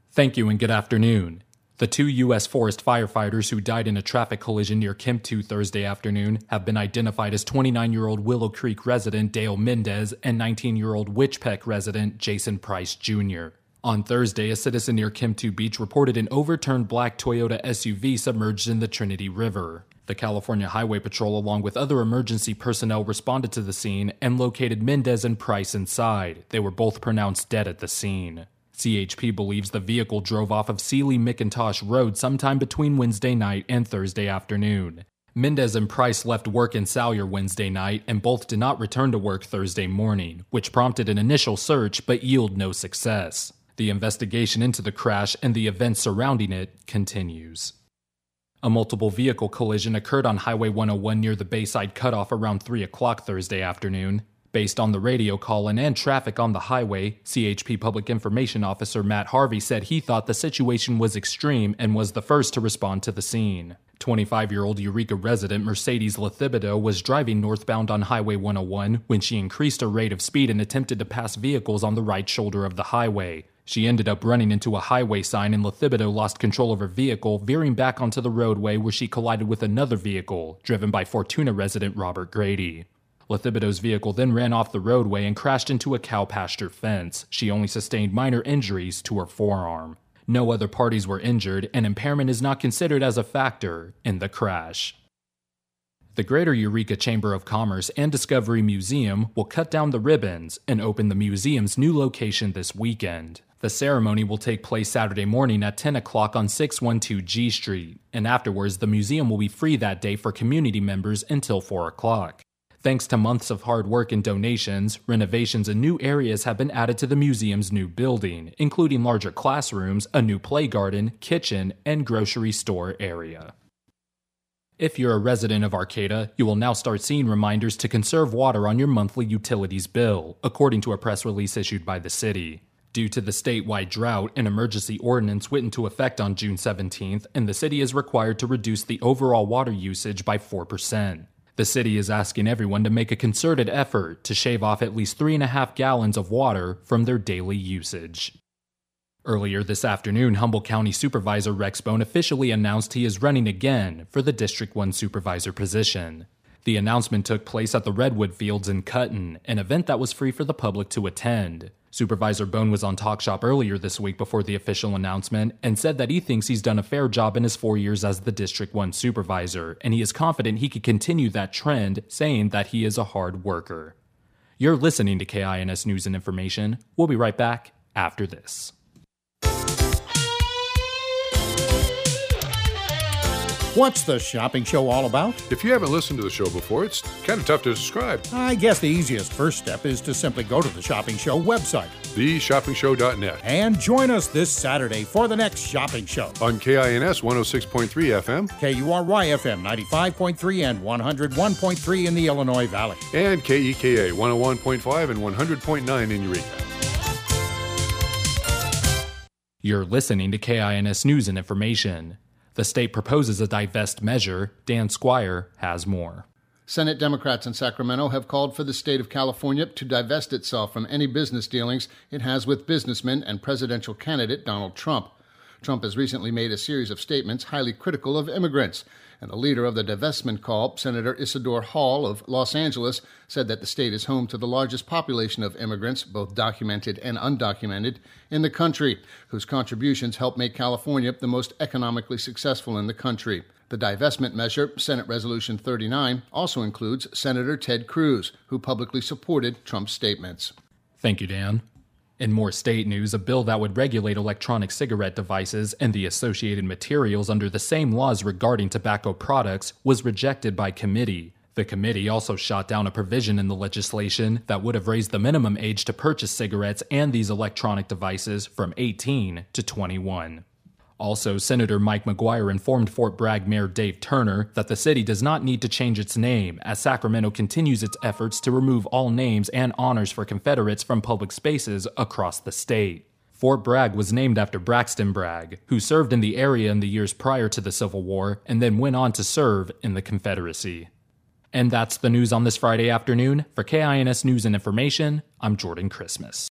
Thank you and good afternoon. The two U.S. forest firefighters who died in a traffic collision near Kimptu Thursday afternoon have been identified as 29-year-old Willow Creek resident Dale Mendez and 19-year-old Witchpeck resident Jason Price Jr. On Thursday, a citizen near Kimptu Beach reported an overturned black Toyota SUV submerged in the Trinity River. The California Highway Patrol, along with other emergency personnel, responded to the scene and located Mendez and Price inside. They were both pronounced dead at the scene. CHP believes the vehicle drove off of Sealy-McIntosh Road sometime between Wednesday night and Thursday afternoon. Mendez and Price left work in Salyer Wednesday night and both did not return to work Thursday morning, which prompted an initial search but yielded no success. The investigation into the crash and the events surrounding it continues. A multiple vehicle collision occurred on Highway 101 near the Bayside Cutoff around 3 o'clock Thursday afternoon. Based on the radio call-in and traffic on the highway, CHP Public Information Officer Matt Harvey said he thought the situation was extreme and was the first to respond to the scene. 25-year-old Eureka resident Mercedes Lethibido was driving northbound on Highway 101 when she increased her rate of speed and attempted to pass vehicles on the right shoulder of the highway. She ended up running into a highway sign and Lethibido lost control of her vehicle, veering back onto the roadway where she collided with another vehicle, driven by Fortuna resident Robert Grady. Lethibido's vehicle then ran off the roadway and crashed into a cow pasture fence. She only sustained minor injuries to her forearm. No other parties were injured, and impairment is not considered as a factor in the crash. The Greater Eureka Chamber of Commerce and Discovery Museum will cut down the ribbons and open the museum's new location this weekend. The ceremony will take place Saturday morning at 10 o'clock on 612 G Street, and afterwards the museum will be free that day for community members until 4 o'clock. Thanks to months of hard work and donations, renovations and new areas have been added to the museum's new building, including larger classrooms, a new play garden, kitchen, and grocery store area. If you're a resident of Arcata, you will now start seeing reminders to conserve water on your monthly utilities bill, according to a press release issued by the city. Due to the statewide drought, an emergency ordinance went into effect on June 17th, and the city is required to reduce the overall water usage by 4%. The city is asking everyone to make a concerted effort to shave off at least 3.5 gallons of water from their daily usage. Earlier this afternoon, Humboldt County Supervisor Rex Bone officially announced he is running again for the District 1 supervisor position. The announcement took place at the Redwood Fields in Cutton, an event that was free for the public to attend. Supervisor Bone was on Talk Shop earlier this week before the official announcement and said that he thinks he's done a fair job in his 4 years as the District 1 supervisor, and he is confident he could continue that trend, saying that he is a hard worker. You're listening to KINS News and Information. We'll be right back after this. What's the shopping show all about? If you haven't listened to the show before, it's kind of tough to describe. I guess the easiest first step is to simply go to the Shopping Show website, theshoppingshow.net, and join us this Saturday for the next shopping show. On KINS 106.3 FM, KURY FM 95.3 and 101.3 in the Illinois Valley, and KEKA 101.5 and 100.9 in Eureka. You're listening to KINS News and Information. The state proposes a divest measure. Dan Squire has more. Senate Democrats in Sacramento have called for the state of California to divest itself from any business dealings it has with businessman and presidential candidate Donald Trump. Trump has recently made a series of statements highly critical of immigrants, and the leader of the divestment call, Senator Isidore Hall of Los Angeles, said that the state is home to the largest population of immigrants, both documented and undocumented, in the country, whose contributions help make California the most economically successful in the country. The divestment measure, Senate Resolution 39, also includes Senator Ted Cruz, who publicly supported Trump's statements. Thank you, Dan. In more state news, a bill that would regulate electronic cigarette devices and the associated materials under the same laws regarding tobacco products was rejected by committee. The committee also shot down a provision in the legislation that would have raised the minimum age to purchase cigarettes and these electronic devices from 18 to 21. Also, Senator Mike McGuire informed Fort Bragg Mayor Dave Turner that the city does not need to change its name as Sacramento continues its efforts to remove all names and honors for Confederates from public spaces across the state. Fort Bragg was named after Braxton Bragg, who served in the area in the years prior to the Civil War and then went on to serve in the Confederacy. And that's the news on this Friday afternoon. For KINS News and Information, I'm Jordan Christmas.